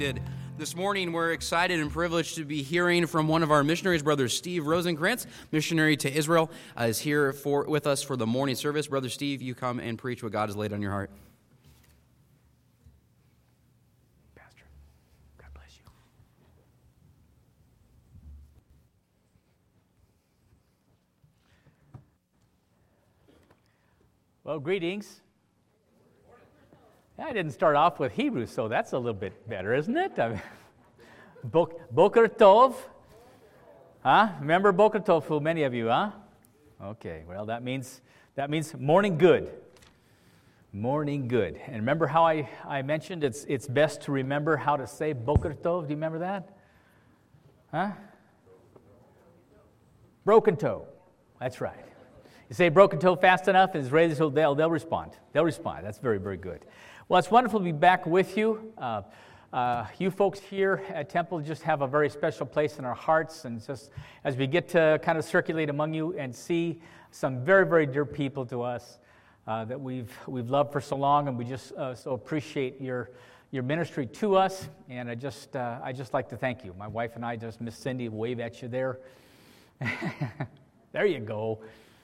This morning, we're excited and privileged to be hearing from one of our missionaries, Brother Steve Rosenkrantz, missionary to Israel, is here with us for the morning service. Brother Steve, you come and preach what God has laid on your heart. Pastor, God bless you. Well, greetings. I didn't start off with Hebrew, so that's a little bit better, isn't it? Boker Tov. Huh? Remember Boker Tov, for many of you, huh? Okay, well, that means morning good. Morning good. And remember how I mentioned it's best to remember how to say Boker Tov? Do you remember that? Huh? Broken toe. That's right. You say broken toe fast enough, and Israelis, they'll respond. They'll respond. That's very, very good. Well, it's wonderful to be back with you. You folks here at Temple just have a very special place in our hearts, and just as we get to kind of circulate among you and see some very, very dear people to us that we've loved for so long, and we just so appreciate your ministry to us. And I just like to thank you. My wife and I, just Miss Cindy, wave at you there. There you go.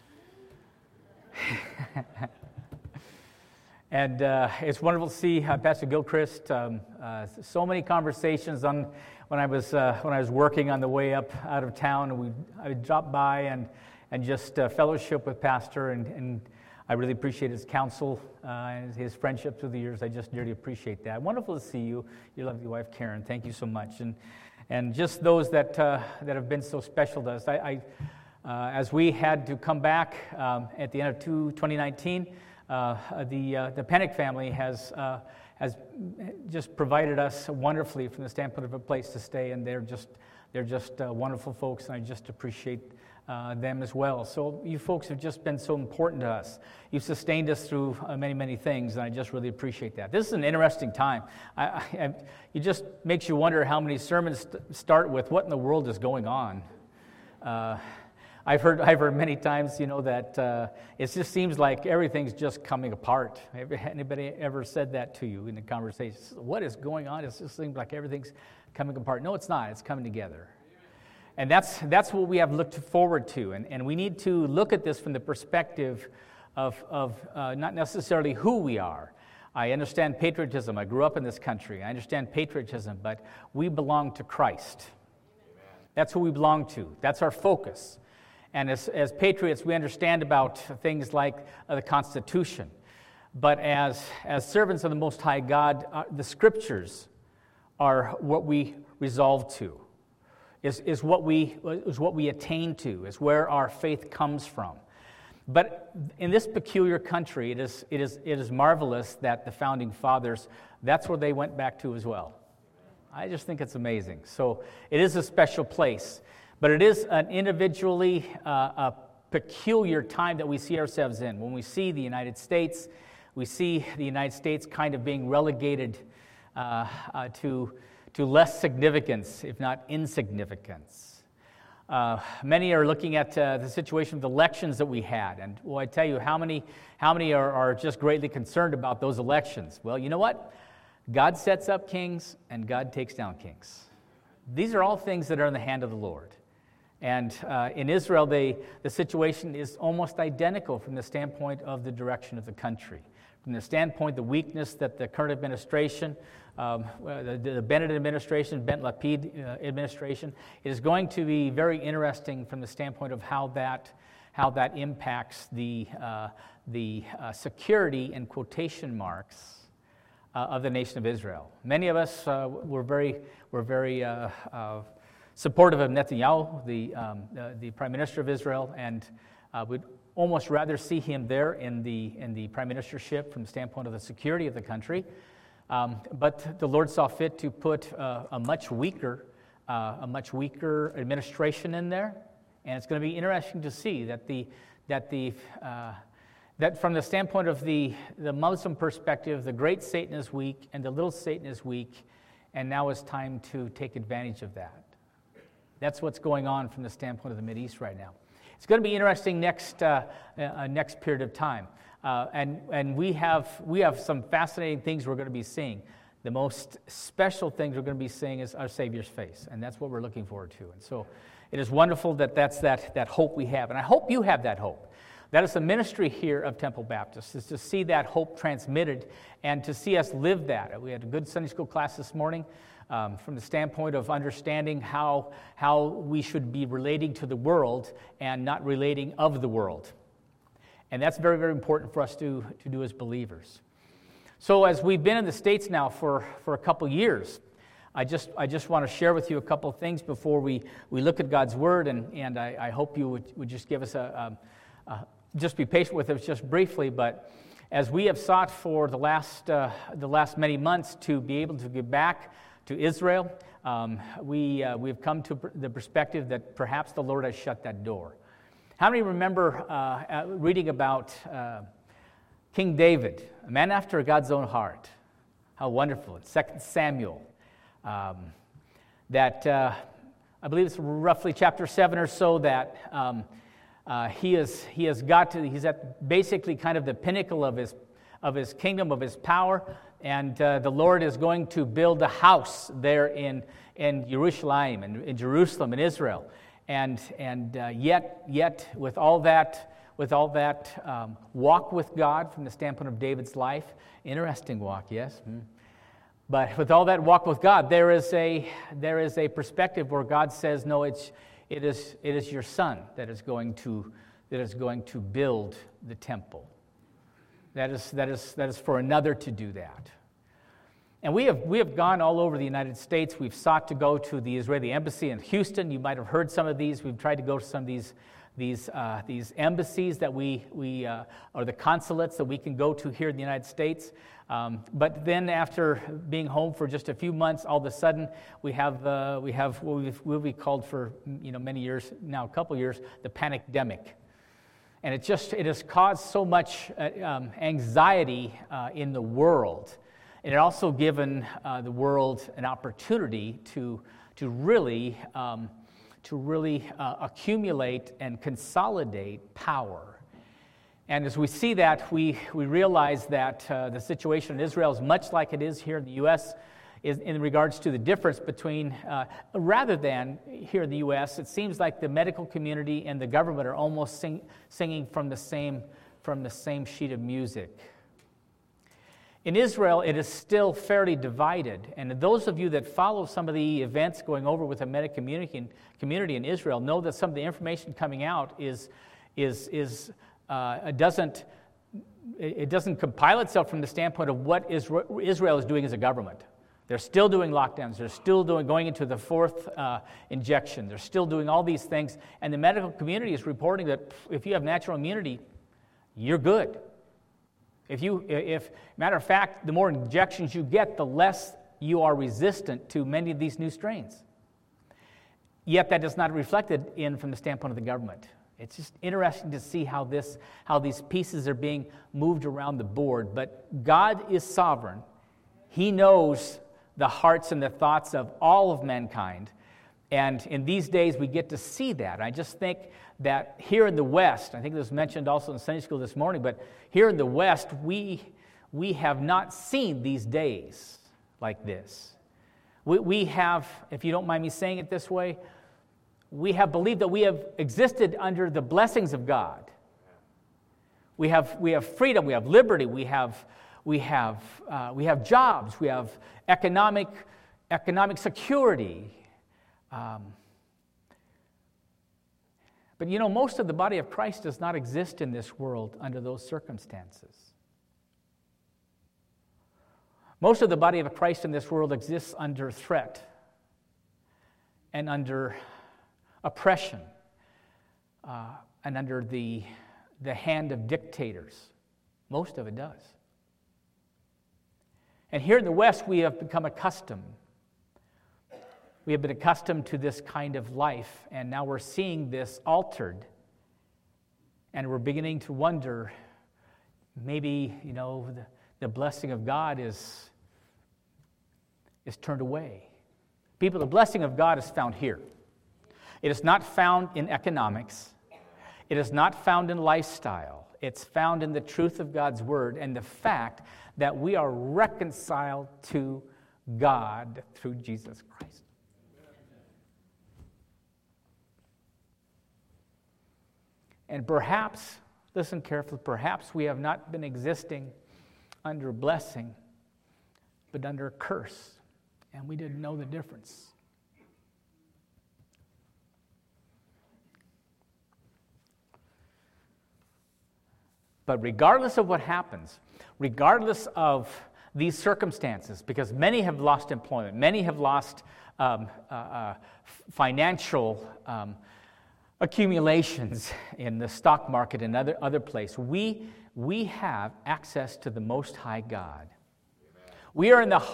And it's wonderful to see Pastor Gilchrist. So many conversations when I was working on the way up out of town. I would drop by and just fellowship with Pastor, and I really appreciate his counsel and his friendship through the years. I just dearly appreciate that. Wonderful to see you, your lovely wife Karen. Thank you so much, and just those that have been so special to us. As we had to come back at the end of 2019. The Panic family has just provided us wonderfully from the standpoint of a place to stay, and they're just wonderful folks, and I just appreciate them as well. So you folks have just been so important to us. You've sustained us through many, many things, and I just really appreciate that. This is an interesting time. It just makes you wonder how many sermons start with "What in the world is going on?" I've heard many times, that it just seems like everything's just coming apart. Anybody ever said that to you in a conversation? What is going on? It just seems like everything's coming apart. No, it's not. It's coming together. And that's what we have looked forward to. And we need to look at this from the perspective of not necessarily who we are. I understand patriotism. I grew up in this country. I understand patriotism, but we belong to Christ. That's who we belong to. That's our focus. And as patriots, we understand about things like the Constitution. But as servants of the Most High God, the Scriptures are what we resolve to, is what we attain to, is where our faith comes from. But in this peculiar country, it is marvelous that the Founding Fathers, that's where they went back to as well. I just think it's amazing. So it is a special place. But it is an individually a peculiar time that we see ourselves in. When we see the United States, we see the United States kind of being relegated to less significance, if not insignificance. Many are looking at the situation of the elections that we had, and I tell you, how many are just greatly concerned about those elections? Well, you know what? God sets up kings, and God takes down kings. These are all things that are in the hand of the Lord. And in Israel, the situation is almost identical from the standpoint of the direction of the country. From the standpoint, the weakness that the current administration, the Bennett administration, Bent Lapid administration, it is going to be very interesting from the standpoint of how that impacts the security in quotation marks of the nation of Israel. Many of us were very supportive of Netanyahu, the Prime Minister of Israel, and would almost rather see him there in the prime ministership from the standpoint of the security of the country. But the Lord saw fit to put a much weaker administration in there, and it's going to be interesting to see that from the standpoint of the Muslim perspective, the great Satan is weak and the little Satan is weak, and now it's time to take advantage of that. That's what's going on from the standpoint of the Mideast right now. It's going to be interesting next period of time, and we have some fascinating things we're going to be seeing. the most special things we're going to be seeing is our Savior's face, and that's what we're looking forward to. And so it is wonderful that that's that hope we have, and I hope you have that hope. That is the ministry here of Temple Baptist, is to see that hope transmitted and to see us live that. We had a good Sunday school class this morning from the standpoint of understanding how we should be relating to the world and not relating of the world. And that's very, very important for us to do as believers. So as we've been in the States now for a couple years, I just want to share with you a couple things before we look at God's Word, and I hope you would just give us just be patient with us just briefly. But as we have sought for the last many months to be able to get back to Israel, we've come to the perspective that perhaps the Lord has shut that door. How many remember reading about King David, a man after God's own heart? How wonderful. It's 2 Samuel. That I believe it's roughly chapter 7 or so that he's at basically kind of the pinnacle of his kingdom, of his power, and the Lord is going to build a house there in Jerusalem, in Jerusalem, in Israel, and yet with all that walk with God from the standpoint of David's life, interesting walk, yes. But with all that walk with God, there is a perspective where God says, no, it is your son that is going to build the temple. That is for another to do that. And we have gone all over the United States. We've sought to go to the Israeli embassy in Houston. You might have heard some of these. We've tried to go to some of these embassies that or the consulates that we can go to here in the United States. But then after being home for just a few months, all of a sudden we have what we'll be called for many years now, a couple years, the panicdemic. And it has caused so much anxiety in the world. And it also given the world an opportunity to really accumulate and consolidate power. And as we see that, we realize that the situation in Israel is much like it is here in the U.S. in regards to the difference between, rather than here in the U.S., it seems like the medical community and the government are almost singing from the same sheet of music. In Israel, it is still fairly divided, and those of you that follow some of the events going over with the medical community in Israel know that some of the information coming out it doesn't compile itself from the standpoint of what Israel is doing as a government. They're still doing lockdowns. They're still going into the fourth injection. They're still doing all these things, and the medical community is reporting that if you have natural immunity, you're good. If matter of fact, the more injections you get, the less you are resistant to many of these new strains. Yet that is not reflected from the standpoint of the government. It's just interesting to see how these pieces are being moved around the board. But God is sovereign. He knows the hearts and the thoughts of all of mankind. And in these days, we get to see that. I just think that here in the West, I think it was mentioned also in Sunday school this morning, but here in the West, we have not seen these days like this. We have, if you don't mind me saying it this way, we have believed that we have existed under the blessings of God. We have freedom, we have liberty, we have jobs, we have economic security. But most of the body of Christ does not exist in this world under those circumstances. Most of the body of Christ in this world exists under threat and under oppression and under the hand of dictators. Most of it does. And here in the West, we have become accustomed. We have been accustomed to this kind of life, and now we're seeing this altered. And we're beginning to wonder, maybe, the blessing of God is turned away. People, the blessing of God is found here. It is not found in economics. It is not found in lifestyle. It's found in the truth of God's word and the fact that we are reconciled to God through Jesus Christ. And perhaps, listen carefully, perhaps we have not been existing under blessing, but under curse, and we didn't know the difference. But regardless of what happens, regardless of these circumstances, because many have lost employment, many have lost financial accumulations in the stock market and other place, we have access to the Most High God. We are in the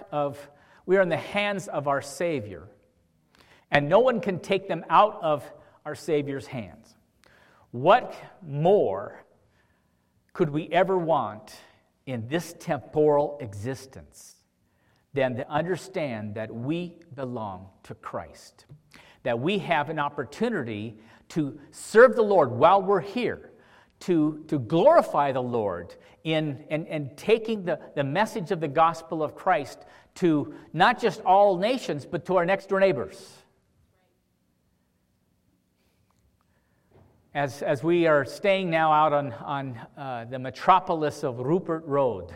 hands of our Savior, and no one can take them out of our Savior's hands. What more could we ever want in this temporal existence than to understand that we belong to Christ? That we have an opportunity to serve the Lord while we're here, to glorify the Lord in taking the message of the gospel of Christ to not just all nations, but to our next door neighbors. As we are staying now out on the metropolis of Rupert Road,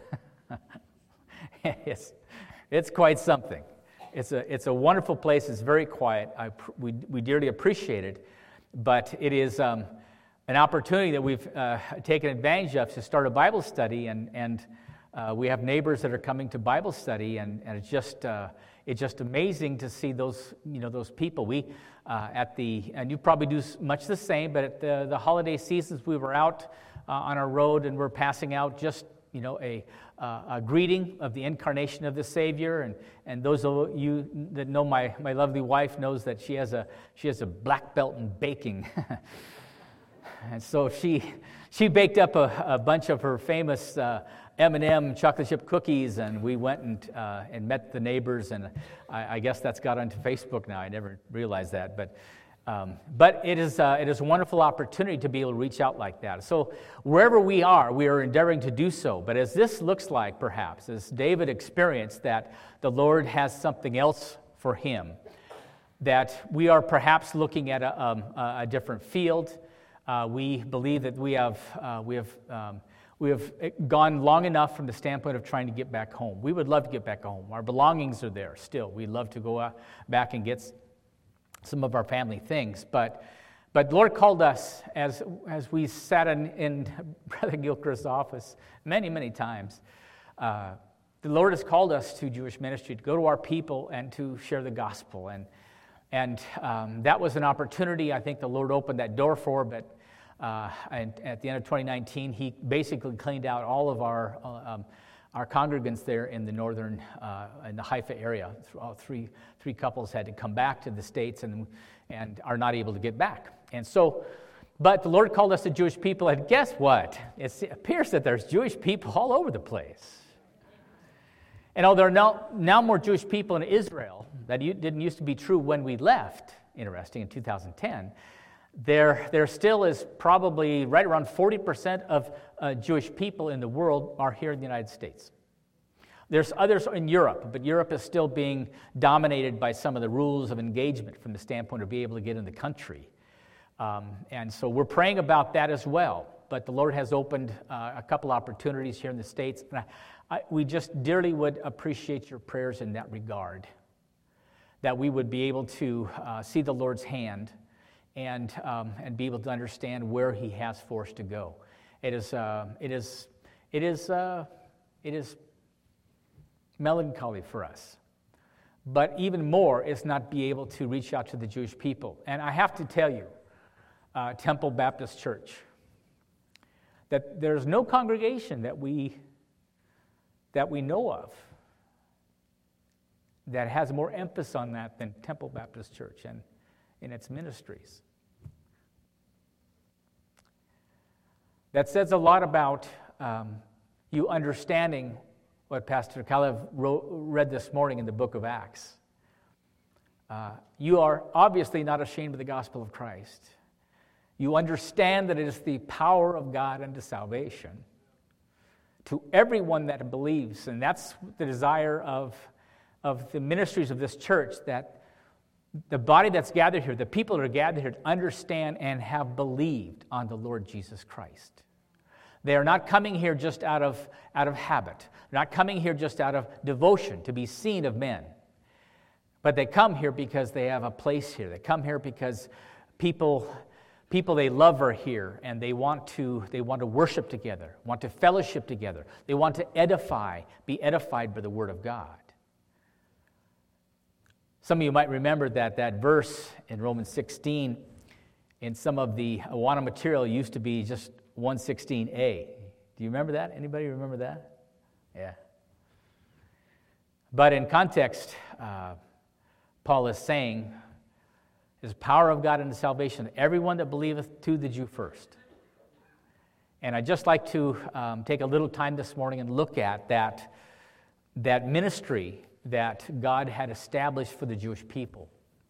it's quite something. It's a wonderful place. It's very quiet. We dearly appreciate it, but it is an opportunity that we've taken advantage of to start a Bible study, and we have neighbors that are coming to Bible study, and it's just amazing to see those people. We and you probably do much the same, but at the holiday seasons we were out on our road and we're passing out just a greeting of the incarnation of the Savior, and those of you that know my lovely wife knows that she has a black belt in baking, and so she baked up a bunch of her famous M&M chocolate chip cookies, and we went and met the neighbors, and I guess that's got onto Facebook now. I never realized that, but it is a wonderful opportunity to be able to reach out like that. So wherever we are endeavoring to do so. But as this looks like, perhaps, as David experienced that the Lord has something else for him, that we are perhaps looking at a different field. We believe that we have gone long enough from the standpoint of trying to get back home. We would love to get back home. Our belongings are there still. We'd love to go back and get some of our family things. But the Lord called us, as we sat in Brother Gilchrist's office many, many times, the Lord has called us to Jewish ministry, to go to our people and to share the gospel. And that was an opportunity I think the Lord opened that door for, but and at the end of 2019, he basically cleaned out all of our congregants there in the northern, in the Haifa area. All three couples had to come back to the States and are not able to get back. And so, but the Lord called us to Jewish people, and guess what? It appears that there's Jewish people all over the place. And although there are now more Jewish people in Israel, that didn't used to be true when we left, interesting, in 2010, there still is probably right around 40% of Jewish people in the world are here in the United States. There's others in Europe, but Europe is still being dominated by some of the rules of engagement from the standpoint of being able to get in the country. And so we're praying about that as well. But the Lord has opened a couple opportunities here in the States. And we just dearly would appreciate your prayers in that regard, that we would be able to see the Lord's hand and be able to understand where He has for us to go. It is melancholy for us, but even more is not be able to reach out to the Jewish people. And I have to tell you, Temple Baptist Church, that there's no congregation that we know of that has more emphasis on that than Temple Baptist Church and in its ministries. That says a lot about you understanding what Pastor Caleb read this morning in the book of Acts. You are obviously not ashamed of the gospel of Christ. You understand that it is the power of God unto salvation to everyone that believes. And that's the desire of the ministries of this church, that the body that's gathered here, the people that are gathered here, understand and have believed on the Lord Jesus Christ. They are not coming here just out of habit. They're not coming here just out of devotion to be seen of men. But they come here because they have a place here. They come here because people they love are here, and they want to worship together, want to fellowship together. They want to be edified by the Word of God. Some of you might remember that verse in Romans 16 in some of the Awana material used to be just 116a. Do you remember that? Anybody remember that? Yeah. But in context, Paul is saying, is power of God unto salvation, everyone that believeth, to the Jew first. And I'd just like to take a little time this morning and look at that ministry that God had established for the Jewish people.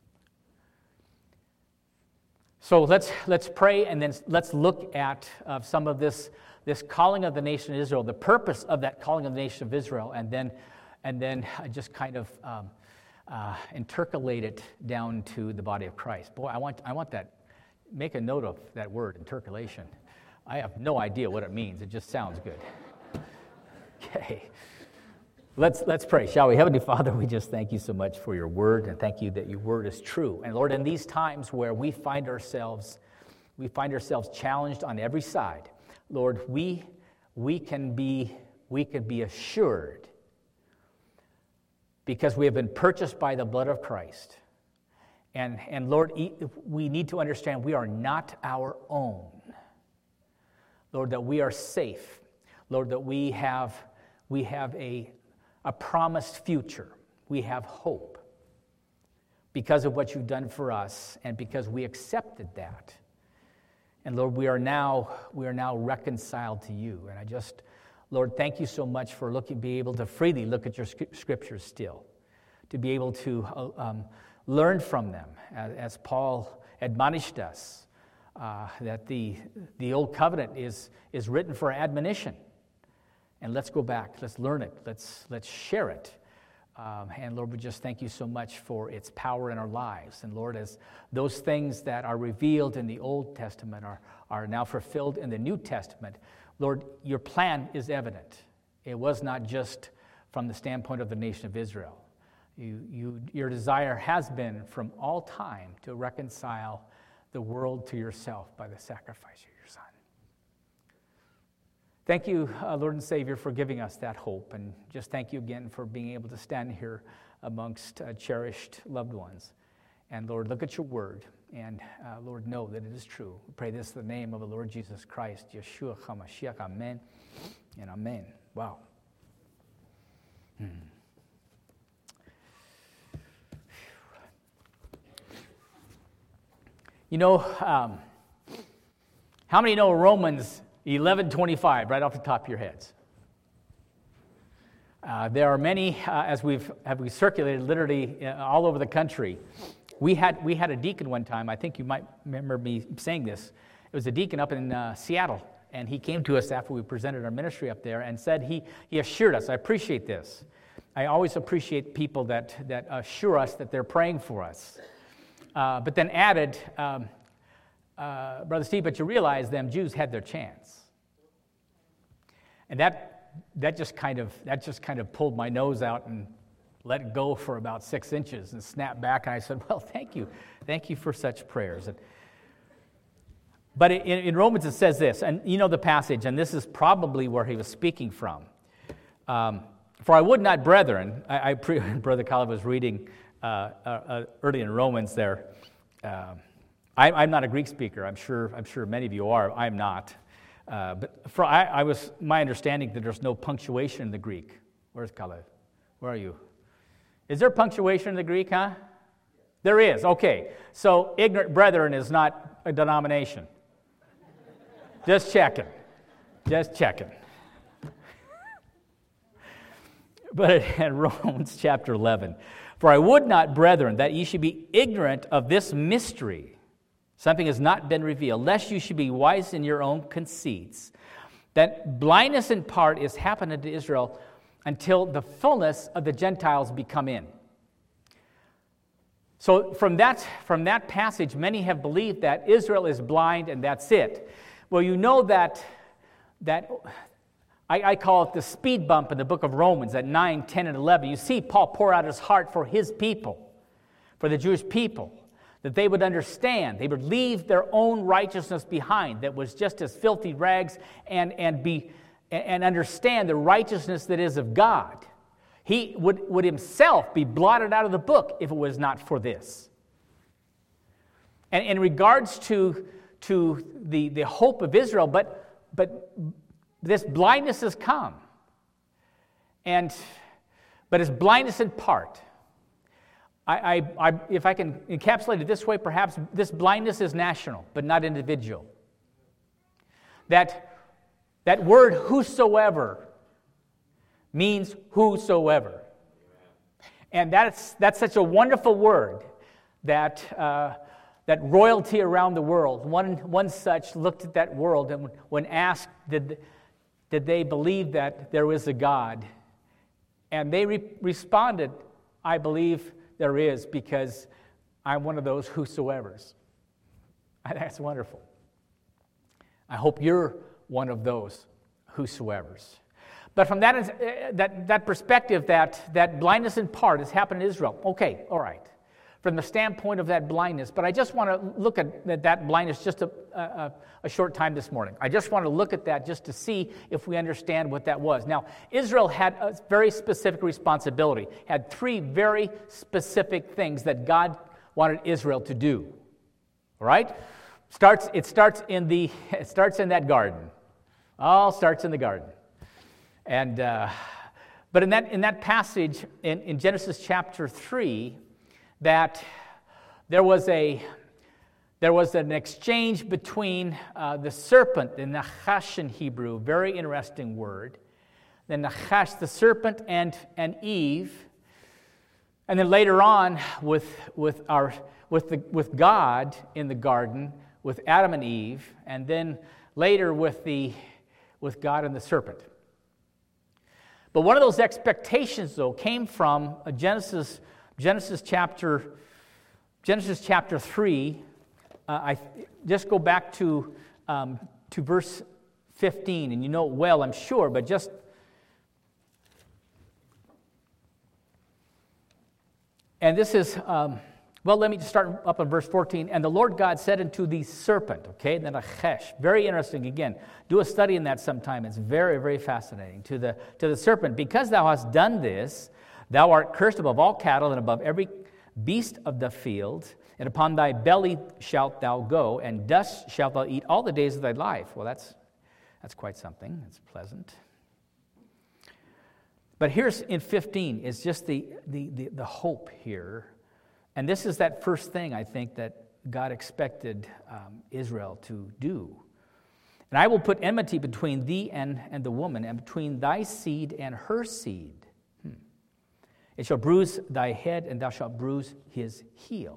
So let's pray, and then let's look at some of this calling of the nation of Israel, the purpose of that calling of the nation of Israel, and then just kind of intercalate it down to the body of Christ. Boy, I want that. Make a note of that word, intercalation. I have no idea what it means. It just sounds good. Okay. Let's pray, shall we? Heavenly Father, we just thank you so much for your word, and thank you that your word is true. And Lord, in these times where we find ourselves challenged on every side, Lord, we can be assured, because we have been purchased by the blood of Christ. And Lord, we need to understand we are not our own. Lord, that we are safe. Lord, that we have a promised future. We have hope because of what you've done for us, and because we accepted that. And Lord, we are now reconciled to you. And I just, Lord, thank you so much for be able to freely look at your scriptures still, to be able to learn from them, as Paul admonished us, that the old covenant is written for admonition. And let's go back, let's learn it, let's share it. And Lord, we just thank you so much for its power in our lives. And Lord, as those things that are revealed in the Old Testament are now fulfilled in the New Testament, Lord, your plan is evident. It was not just from the standpoint of the nation of Israel. Your desire has been from all time to reconcile the world to yourself by the sacrifice of your Son. Thank you, Lord and Savior, for giving us that hope. And just thank you again for being able to stand here amongst cherished loved ones. And Lord, look at your word. And Lord, know that it is true. We pray this in the name of the Lord Jesus Christ, Yeshua HaMashiach. Amen and amen. Wow. You know, how many know Romans 11:25 right off the top of your heads? There are many, as we circulated literally all over the country. We had a deacon one time. I think you might remember me saying this. It was a deacon up in Seattle, and he came to us after we presented our ministry up there and said he assured us. I appreciate this. I always appreciate people that assure us that they're praying for us. But then added, Brother Steve, but you realize them Jews had their chance. And that just kind of pulled my nose out and let it go for about 6 inches and snapped back. And I said, well, thank you for such prayers. But in Romans it says this, and you know the passage, and this is probably where he was speaking from. For I would not, brethren, Brother Caleb was reading early in Romans there. I'm not a Greek speaker. I'm sure many of you are. I'm not. But my understanding that there's no punctuation in the Greek. Where's Caleb? Where are you? Is there punctuation in the Greek, huh? There is, okay. So ignorant brethren is not a denomination. Just checking. But in Romans chapter 11, for I would not, brethren, that ye should be ignorant of this mystery. Something has not been revealed, lest you should be wise in your own conceits. That blindness in part is happening to Israel until the fullness of the Gentiles become in. So from that passage, many have believed that Israel is blind and that's it. Well, you know that I call it the speed bump in the book of Romans at 9, 10, and 11. You see Paul pour out his heart for his people, for the Jewish people, that they would understand, they would leave their own righteousness behind that was just as filthy rags and understand the righteousness that is of God. He would himself be blotted out of the book if it was not for this. And in regards to the hope of Israel, but this blindness has come. But it's blindness in part. If I can encapsulate it this way, perhaps this blindness is national, but not individual. That word whosoever means whosoever. And that's such a wonderful word that royalty around the world, one such looked at that world and when asked, did they believe that there is a God? And they responded, I believe there is, because I'm one of those whosoevers. That's wonderful. I hope you're one of those whosoevers. But from that perspective, that blindness in part has happened in Israel. Okay, all right. From the standpoint of that blindness, but I just want to look at that blindness just a short time this morning. I just want to look at that just to see if we understand what that was. Now, Israel had a very specific responsibility, had three very specific things that God wanted Israel to do. All right? It starts in that garden. All starts in the garden. And but in that passage in Genesis chapter 3, that there was an exchange between the serpent, the Nachash in Hebrew, very interesting word, the Nachash, the serpent, and Eve, and then later on with God in the garden, with Adam and Eve, and then later with God and the serpent. But one of those expectations, though, came from Genesis chapter 3. I just go back to verse 15, and you know it well, I'm sure, but just and this is let me just start up on verse 14. And the Lord God said unto the serpent, okay, then Nachash, very interesting. Again, do a study in that sometime. It's very, very fascinating. To the serpent, because thou hast done this, thou art cursed above all cattle and above every beast of the field, and upon thy belly shalt thou go, and dust shalt thou eat all the days of thy life. Well, that's quite something. It's pleasant. But here's in 15 is just the hope here. And this is that first thing, I think, that God expected Israel to do. And I will put enmity between thee and the woman, and between thy seed and her seed. It shall bruise thy head, and thou shalt bruise his heel.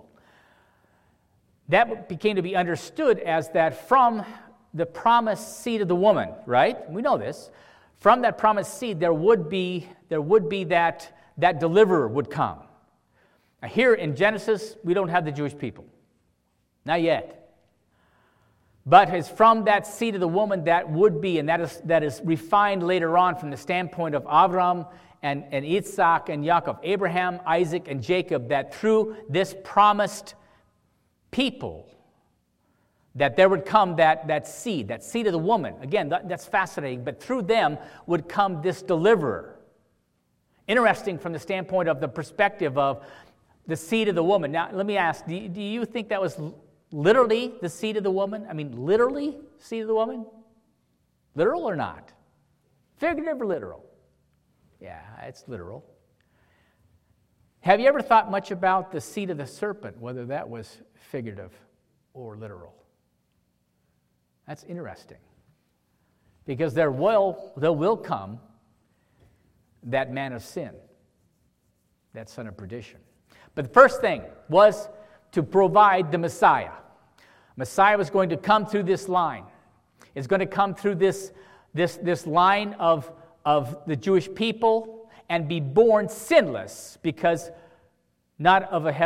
That became to be understood as that from the promised seed of the woman, right? We know this. From that promised seed, there would be that deliverer would come. Now here in Genesis, we don't have the Jewish people. Not yet. But it's from that seed of the woman that would be, and that is refined later on from the standpoint of Avram and Isaac and Jacob, Abraham, Isaac, and Jacob, that through this promised people, that there would come that seed of the woman. Again, that's fascinating, but through them would come this deliverer. Interesting from the standpoint of the perspective of the seed of the woman. Now, let me ask, do you think that was literally the seed of the woman? I mean, literally seed of the woman? Literal or not? Figurative or literal? Yeah, it's literal. Have you ever thought much about the seed of the serpent, whether that was figurative or literal? That's interesting. Because there will come that man of sin, that son of perdition. But the first thing was to provide the Messiah. Messiah was going to come through this line. It's going to come through this line of the Jewish people and be born sinless, because not of a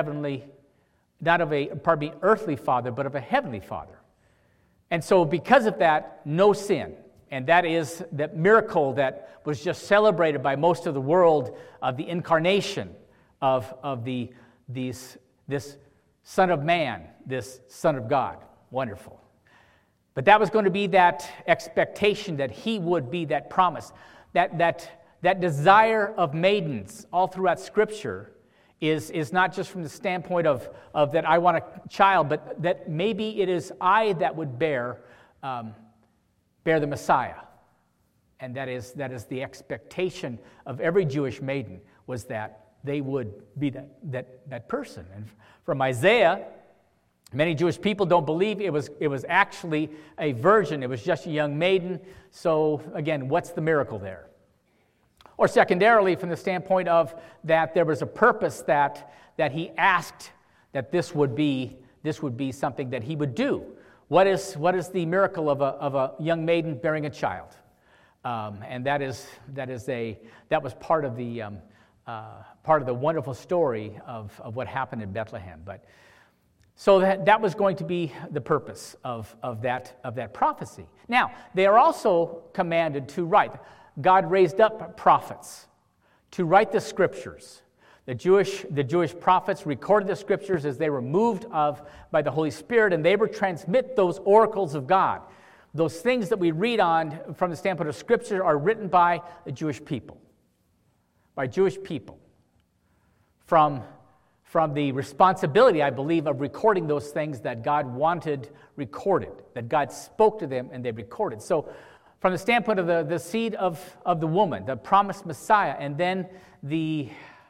earthly father, but of a heavenly Father. And so because of that, no sin. And that is that miracle that was just celebrated by most of the world of the incarnation of this Son of Man, this Son of God. Wonderful. But that was going to be that expectation that he would be that promise. That desire of maidens all throughout Scripture is not just from the standpoint of that I want a child, but that maybe it is I that would bear the Messiah. And that is the expectation of every Jewish maiden, was that they would be that person. And from Isaiah, many Jewish people don't believe it was actually a virgin. It was just a young maiden. So again, what's the miracle there? Or secondarily, from the standpoint of that there was a purpose that he asked that this would be something that he would do. What is the miracle of a young maiden bearing a child? And that was part of the wonderful story of what happened in Bethlehem. But so that was going to be the purpose of that prophecy. Now, they are also commanded to write. God raised up prophets to write the Scriptures. The Jewish prophets recorded the Scriptures as they were moved by the Holy Spirit, and they would transmit those oracles of God. Those things that we read on from the standpoint of Scripture are written by the Jewish people. By Jewish people. From the responsibility, I believe, of recording those things that God wanted recorded, that God spoke to them and they recorded. So from the standpoint of the seed of the woman, the promised Messiah, and then the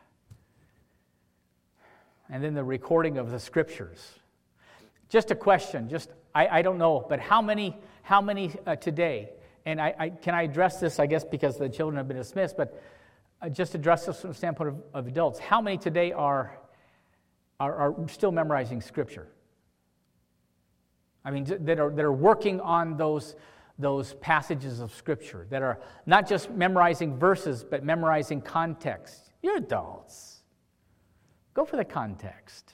recording of the Scriptures. Just a question, I don't know, but how many today, and can I address this, I guess, because the children have been dismissed, but just address this from the standpoint of adults. How many today are still memorizing Scripture? I mean, that are working on those passages of Scripture, that are not just memorizing verses, but memorizing context. You're adults. Go for the context.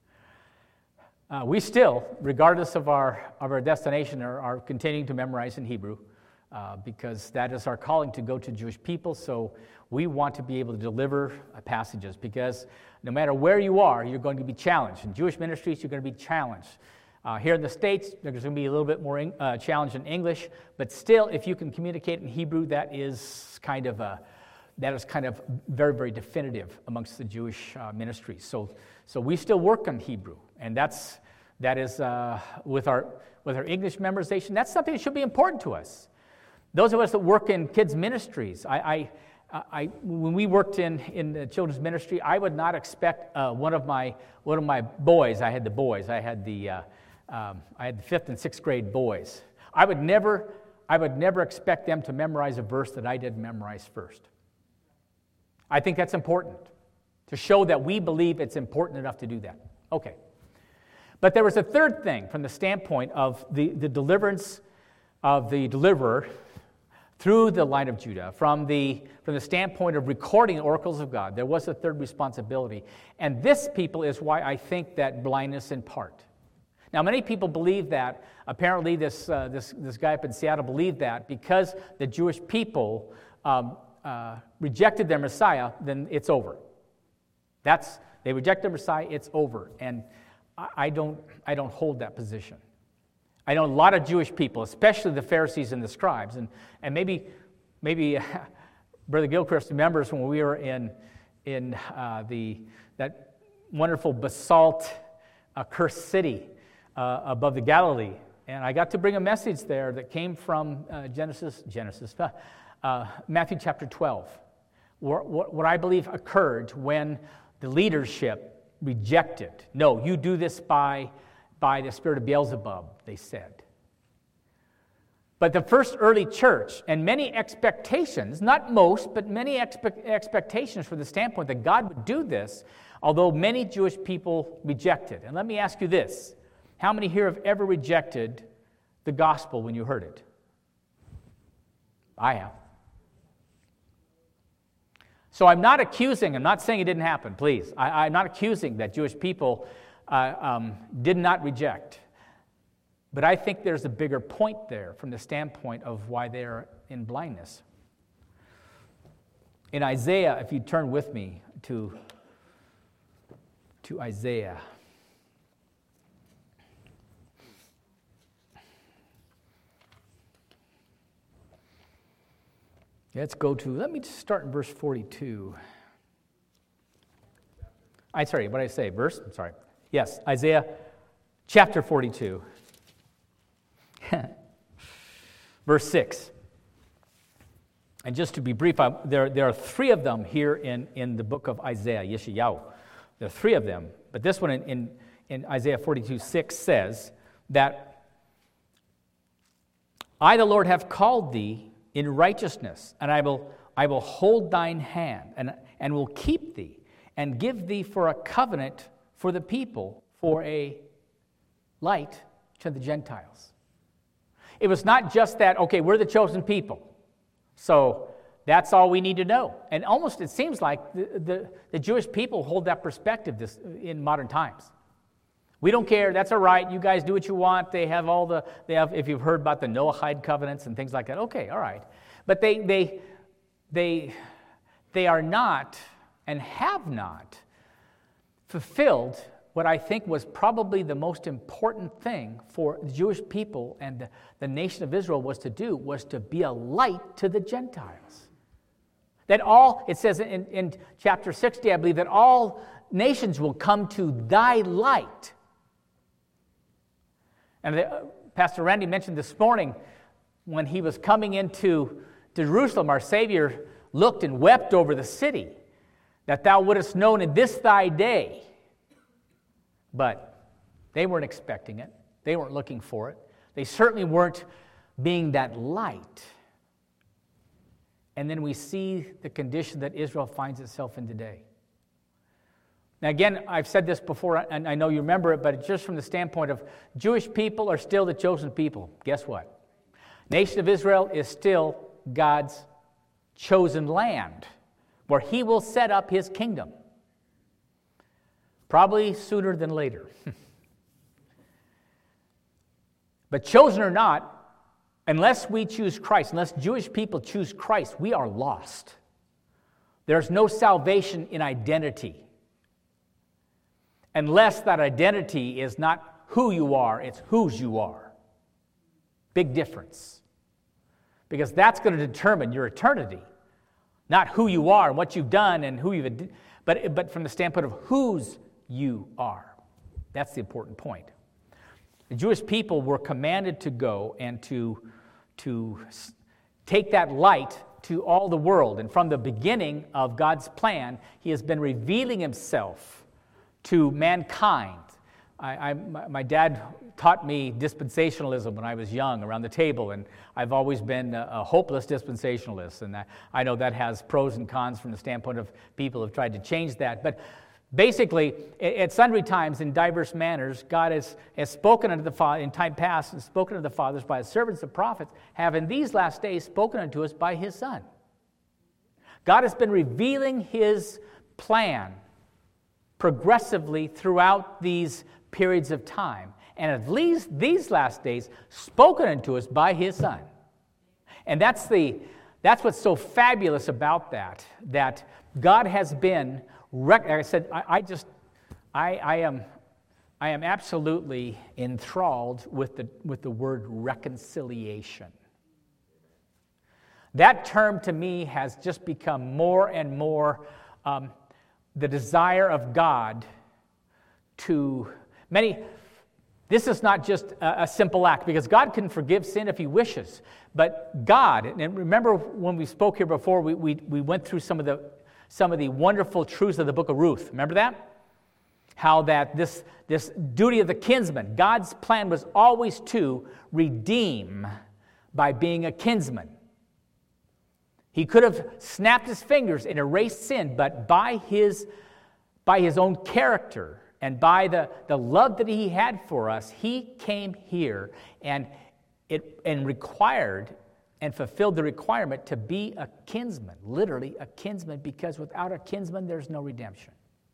We still, regardless of our destination, are continuing to memorize in Hebrew, because that is our calling to go to Jewish people. So we want to be able to deliver passages, because no matter where you are, you're going to be challenged. In Jewish ministries, you're going to be challenged. Here in the States, there's going to be a little bit more challenge in English, but still, if you can communicate in Hebrew, that is kind of very, very definitive amongst the Jewish ministries. So we still work on Hebrew, and that is with our English memorization. That's something that should be important to us. Those of us that work in kids ministries, when we worked in the children's ministry, I would not expect one of my boys. I had the boys. I had the 5th and 6th grade boys. I would never expect them to memorize a verse that I didn't memorize first. I think that's important, to show that we believe it's important enough to do that. Okay. But there was a third thing from the standpoint of the deliverance of the deliverer through the line of Judah, from the standpoint of recording the oracles of God. There was a third responsibility. And this, people, is why I think that blindness in part. Now, many people believe that. Apparently, this guy up in Seattle believed that because the Jewish people rejected their Messiah, then it's over. They reject their Messiah, it's over. And I don't hold that position. I know a lot of Jewish people, especially the Pharisees and the scribes, and maybe Brother Gilchrist remembers when we were in that wonderful basalt cursed city above the Galilee, and I got to bring a message there that came from Matthew chapter 12, what I believe occurred when the leadership rejected. No, you do this by the spirit of Beelzebub, they said. But the first early church, and many expectations, not most, but many expectations from the standpoint that God would do this, although many Jewish people rejected. And let me ask you this. How many here have ever rejected the gospel when you heard it? I have. So I'm not saying it didn't happen, please. I'm not accusing that Jewish people did not reject. But I think there's a bigger point there from the standpoint of why they're in blindness. In Isaiah, if you turn with me to Isaiah. Let me just start in verse 42. What did I say? Verse? I'm sorry. Yes, Isaiah chapter 42. Verse 6. And just to be brief, there are three of them here in the book of Isaiah, Yeshayahu. There are three of them. But this one in Isaiah 42:6 says that I, the Lord, have called thee in righteousness, and I will hold thine hand, and will keep thee, and give thee for a covenant for the people, for a light to the Gentiles. It was not just that, okay, we're the chosen people, so that's all we need to know. And almost it seems like the Jewish people hold that perspective in modern times. We don't care, that's all right, you guys do what you want. They have if you've heard about the Noahide covenants and things like that, okay, all right. But they are not and have not fulfilled what I think was probably the most important thing for the Jewish people and the nation of Israel was to be a light to the Gentiles. It says in chapter 60, I believe, that all nations will come to thy light. And Pastor Randy mentioned this morning when he was coming into Jerusalem, our Savior looked and wept over the city, that thou wouldest known in this thy day. But they weren't expecting it. They weren't looking for it. They certainly weren't being that light. And then we see the condition that Israel finds itself in today. Now again, I've said this before, and I know you remember it, but just from the standpoint of Jewish people are still the chosen people. Guess what? Nation of Israel is still God's chosen land, where He will set up His kingdom. Probably sooner than later. But chosen or not, unless we choose Christ, unless Jewish people choose Christ, we are lost. There's no salvation in identity. Unless that identity is not who you are, it's whose you are. Big difference. Because that's going to determine your eternity. Not who you are and what you've done and who you've... But from the standpoint of whose you are. That's the important point. The Jewish people were commanded to go and to take that light to all the world. And from the beginning of God's plan, He has been revealing Himself to mankind. My dad taught me dispensationalism when I was young around the table, and I've always been a hopeless dispensationalist. And I know that has pros and cons from the standpoint of people who have tried to change that. But basically, at sundry times, in diverse manners, God has spoken unto the Father in time past, and spoken unto the fathers by His servants the prophets, have in these last days spoken unto us by His Son. God has been revealing His plan progressively throughout these periods of time, and at least these last days spoken unto us by His Son. And that's what's so fabulous about that God has been, like I said, I am absolutely enthralled with the word reconciliation. That term to me has just become more and more the desire of God to many. This is not just a simple act, because God can forgive sin if He wishes. But God, and remember when we spoke here before, we went through some of the wonderful truths of the book of Ruth. Remember that? How that this duty of the kinsman, God's plan was always to redeem by being a kinsman. He could have snapped His fingers and erased sin, but by his own character And by the love that he had for us, he came here and required and fulfilled the requirement to be a kinsman, literally a kinsman, because without a kinsman, there's no redemption.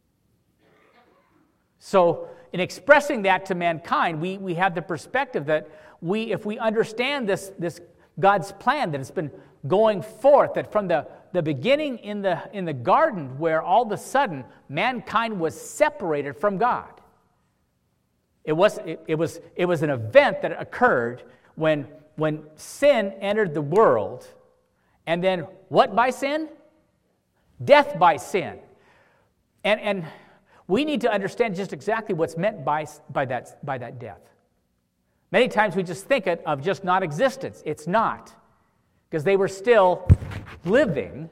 So in expressing that to mankind, we have the perspective that if we understand this God's plan that has been going forth, that from the beginning in the garden, where all of a sudden mankind was separated from God. It was an event that occurred when sin entered the world, and then what by sin? Death by sin. And we need to understand just exactly what's meant by that death. Many times we just think of just non-existence. It's not, because they were still living,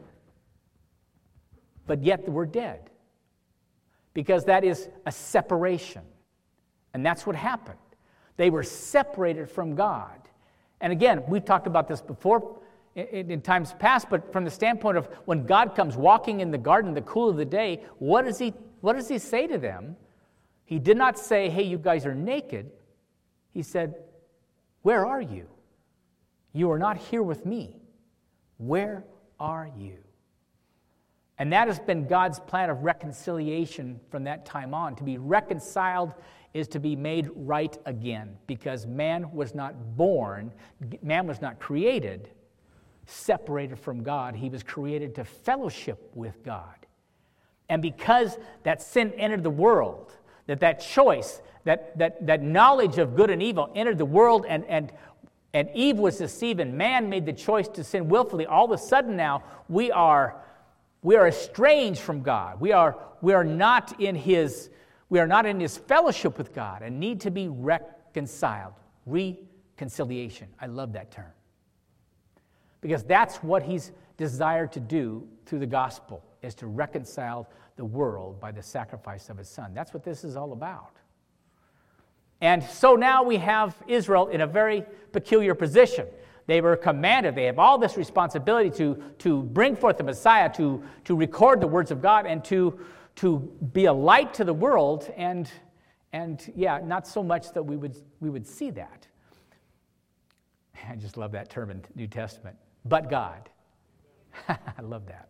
but yet we're dead. Because that is a separation. And that's what happened. They were separated from God. And again, we've talked about this before in times past, but from the standpoint of when God comes walking in the garden in the cool of the day, what does he say to them? He did not say, hey, you guys are naked. He said, where are you? You are not here with me. Where are you? And that has been God's plan of reconciliation from that time on. To be reconciled is to be made right again, because man was not created separated from God. He was created to fellowship with God. And because that sin entered the world, that choice, that knowledge of good and evil entered the world, and Eve was deceived, and man made the choice to sin willfully, all of a sudden now we are estranged from God. We are not in his fellowship with God and need to be reconciled. Reconciliation. I love that term. Because that's what he's desired to do through the gospel, is to reconcile the world by the sacrifice of his son. That's what this is all about. And so now we have Israel in a very peculiar position. They were commanded, they have all this responsibility to bring forth the Messiah, to record the words of God, and to be a light to the world, and not so much that we would see that. I just love that term in the New Testament. But God. I love that.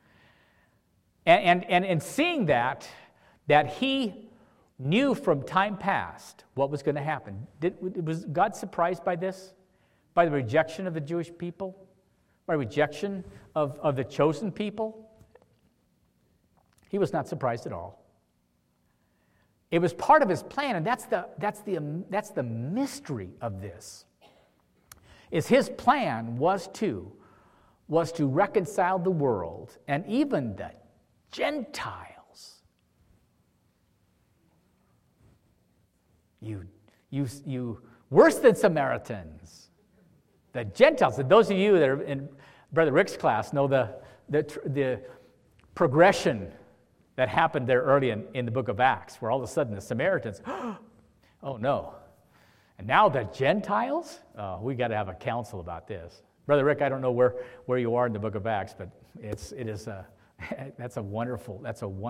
And seeing that he knew from time past what was going to happen. Was God surprised by this? By the rejection of the Jewish people? By rejection of the chosen people? He was not surprised at all. It was part of his plan, and that's the mystery of this. Is his plan was to reconcile the world and even the Gentiles. You worse than Samaritans. The Gentiles. And those of you that are in Brother Rick's class know the progression that happened there early in the book of Acts, where all of a sudden the Samaritans, oh no. And now the Gentiles? We got to have a council about this. Brother Rick, I don't know where you are in the book of Acts, but that's a wonderful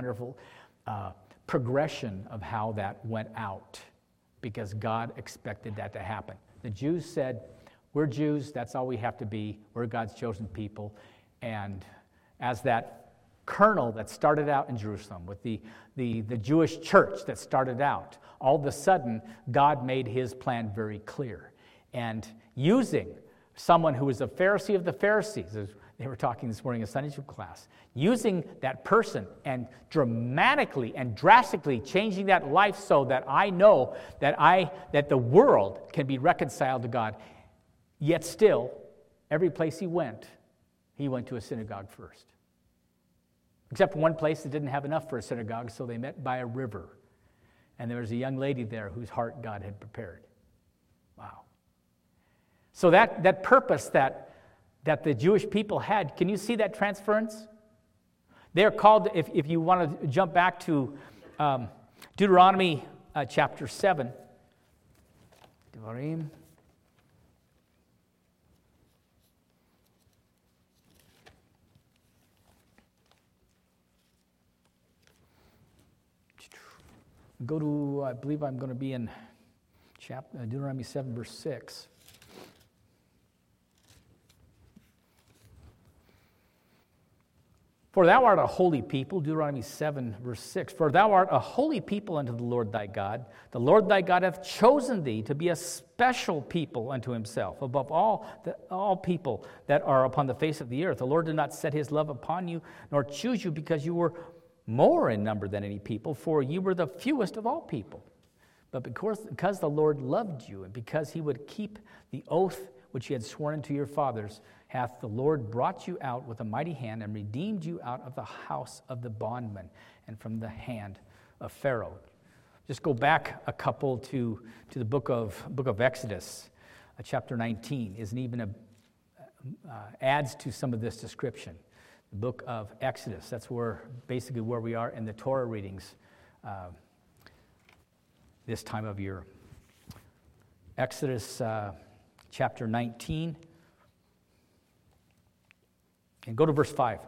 progression of how that went out, because God expected that to happen. The Jews said, we're Jews, that's all we have to be. We're God's chosen people. And as that kernel that started out in Jerusalem, with the Jewish church that started out, all of a sudden, God made his plan very clear. And using someone who was a Pharisee of the Pharisees, as they were talking this morning in Sunday school class, using that person and dramatically and drastically changing that life so that I know that the world can be reconciled to God. Yet still, every place he went to a synagogue first. Except for one place that didn't have enough for a synagogue, so they met by a river. And there was a young lady there whose heart God had prepared. Wow. So that purpose that the Jewish people had, can you see that transference? They're called, if you want to jump back to Deuteronomy chapter 7. Devarim. Go to, I believe I'm going to be in Deuteronomy 7, verse 6. For thou art a holy people, Deuteronomy 7, verse 6. For thou art a holy people unto the Lord thy God. The Lord thy God hath chosen thee to be a special people unto himself, above all people that are upon the face of the earth. The Lord did not set his love upon you, nor choose you, because you were more in number than any people, for you were the fewest of all people. But because the Lord loved you, and because he would keep the oath which he had sworn unto your fathers, hath the Lord brought you out with a mighty hand, and redeemed you out of the house of the bondman, and from the hand of Pharaoh. Just go back a couple to the book of Exodus, chapter 19, adds to some of this description. The book of Exodus, that's basically where we are in the Torah readings this time of year. Exodus chapter 19, and go to verse 5.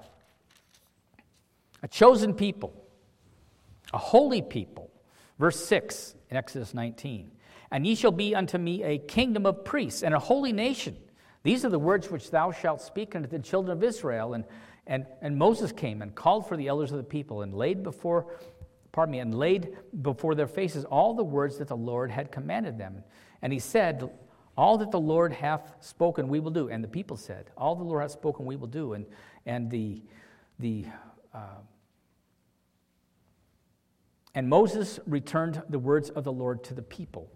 A chosen people, a holy people. Verse 6 in Exodus 19. And ye shall be unto me a kingdom of priests and a holy nation. These are the words which thou shalt speak unto the children of Israel. And Moses came and called for the elders of the people, and laid before their faces all the words that the Lord had commanded them. And he said, all that the Lord hath spoken we will do. And the people said, all the Lord hath spoken we will do. And Moses returned the words of the Lord to the people.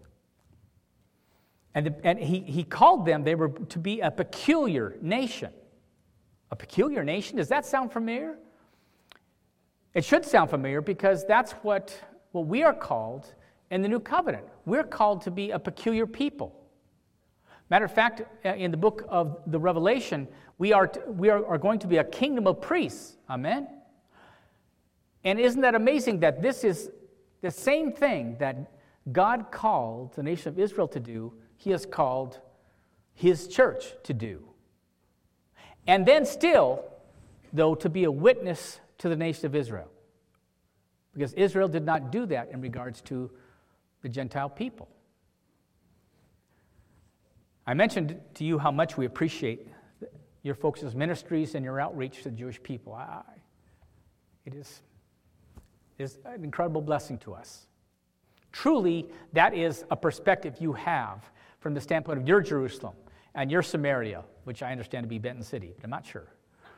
And he called them, they were to be a peculiar nation. A peculiar nation? Does that sound familiar? It should sound familiar, because that's what we are called in the New Covenant. We're called to be a peculiar people. Matter of fact, in the book of the Revelation, we are going to be a kingdom of priests. Amen? And isn't that amazing that this is the same thing that God called the nation of Israel to do, he has called his church to do. And then still, though, to be a witness to the nation of Israel. Because Israel did not do that in regards to the Gentile people. I mentioned to you how much we appreciate your folks' ministries and your outreach to the Jewish people. It is an incredible blessing to us. Truly, that is a perspective you have from the standpoint of your Jerusalem and your Samaria, which I understand to be Benton City, but I'm not sure.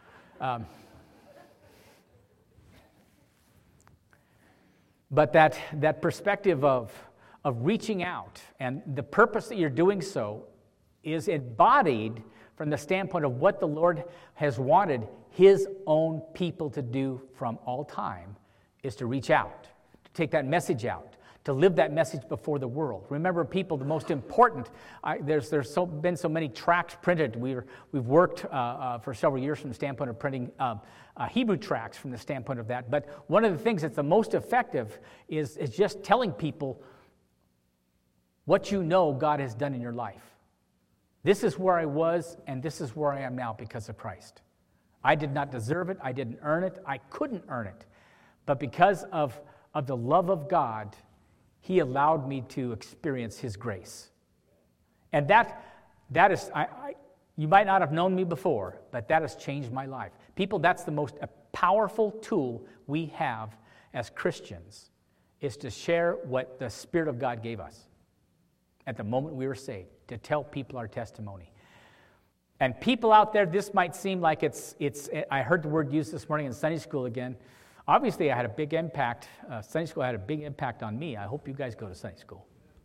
But that perspective of reaching out, and the purpose that you're doing so is embodied from the standpoint of what the Lord has wanted his own people to do from all time, is to reach out, to take that message out, to live that message before the world. Remember, people, the most important, there's been so many tracts printed. We've worked for several years from the standpoint of printing Hebrew tracts from the standpoint of that. But one of the things that's the most effective is just telling people what you know God has done in your life. This is where I was, and this is where I am now because of Christ. I did not deserve it. I didn't earn it. I couldn't earn it. But because of the love of God, he allowed me to experience his grace. And that is, you might not have known me before, but that has changed my life. People, that's the most powerful tool we have as Christians, is to share what the Spirit of God gave us at the moment we were saved, to tell people our testimony. And people out there, this might seem like it's. I heard the word used this morning in Sunday school again. Obviously, I had a big impact. Sunday school had a big impact on me. I hope you guys go to Sunday school.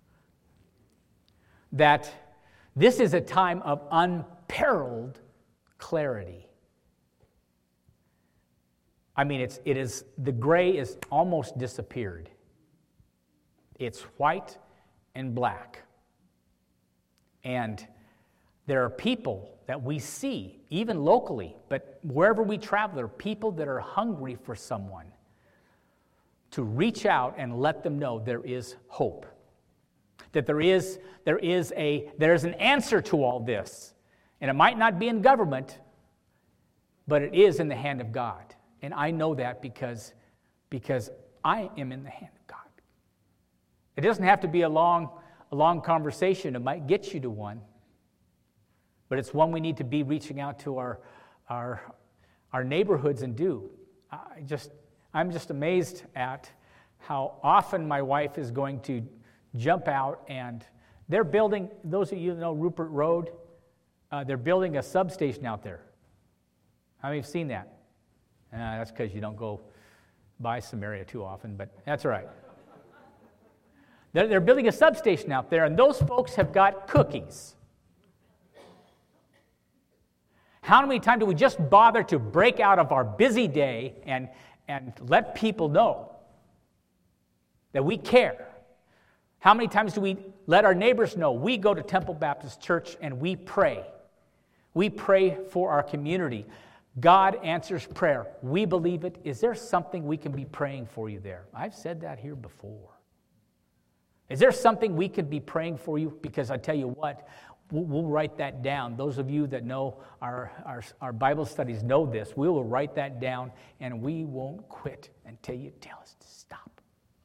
That this is a time of unparalleled clarity. I mean, the gray is almost disappeared. It's white and black. And there are people that we see, even locally, but wherever we travel, there are people that are hungry for someone to reach out and let them know there is hope. That there is an answer to all this. And it might not be in government, but it is in the hand of God. And I know that because I am in the hand of God. It doesn't have to be a long conversation. It might get you to one. But it's one we need to be reaching out to our neighborhoods and do. I'm just amazed at how often my wife is going to jump out, and they're building, those of you that know Rupert Road, they're building a substation out there. How many have seen that? That's because you don't go by Samaria too often, but that's all right. They're building a substation out there, and those folks have got cookies. How many times do we just bother to break out of our busy day and let people know that we care? How many times do we let our neighbors know we go to Temple Baptist Church and we pray? We pray for our community. God answers prayer. We believe it. Is there something we can be praying for you there? I've said that here before. Is there something we could be praying for you? Because I tell you what, we'll write that down. Those of you that know our Bible studies know this. We will write that down, and we won't quit until you tell us to stop.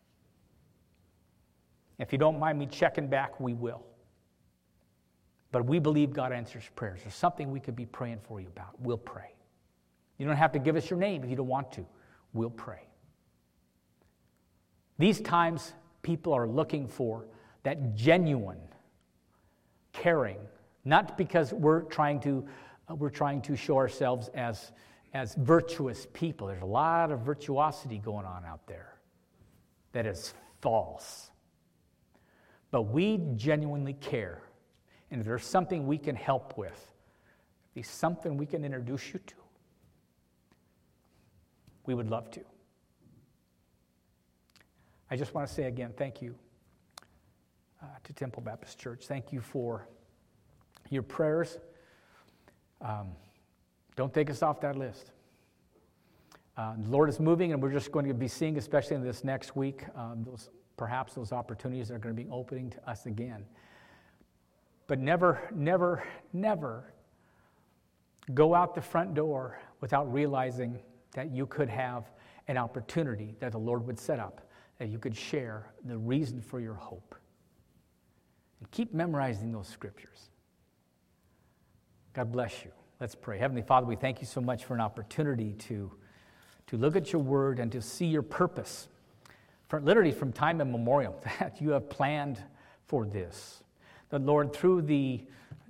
If you don't mind me checking back, we will. But we believe God answers prayers. There's something we could be praying for you about. We'll pray. You don't have to give us your name if you don't want to. We'll pray. These times, people are looking for that genuine caring, not because we're trying to show ourselves as virtuous people. There's a lot of virtuosity going on out there that is false. But we genuinely care. And if there's something we can help with, if there's something we can introduce you to, we would love to. I just want to say again, thank you to Temple Baptist Church. Thank you for your prayers. Don't take us off that list. The Lord is moving, and we're just going to be seeing, especially in this next week, those opportunities that are going to be opening to us again. But never, never, never go out the front door without realizing that you could have an opportunity that the Lord would set up, that you could share the reason for your hope. And keep memorizing those scriptures. God bless you. Let's pray. Heavenly Father, we thank you so much for an opportunity to look at your word and to see your purpose, literally from time immemorial, that you have planned for this. That, Lord, through the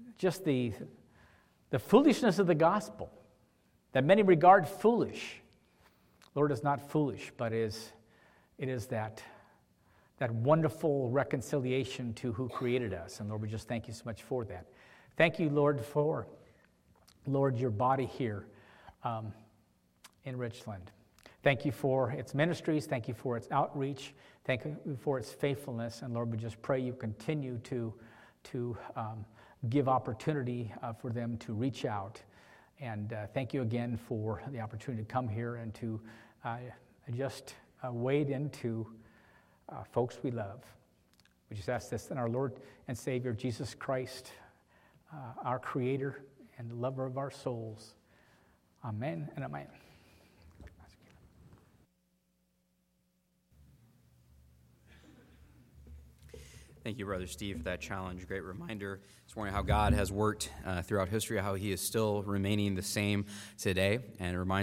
foolishness of the gospel, that many regard foolish, Lord, is not foolish, but it is that wonderful reconciliation to who created us. And Lord, we just thank you so much for that. Thank you, Lord, for, Lord, your body here in Richland. Thank you for its ministries. Thank you for its outreach. Thank you for its faithfulness. And Lord, we just pray you continue to give opportunity for them to reach out. And thank you again for the opportunity to come here and to just wade into folks we love. We just ask this in our Lord and Savior, Jesus Christ, our Creator and the lover of our souls. Amen and amen. Thank you, Brother Steve, for that challenge. Great reminder this morning how God has worked throughout history, how he is still remaining the same today, and it reminds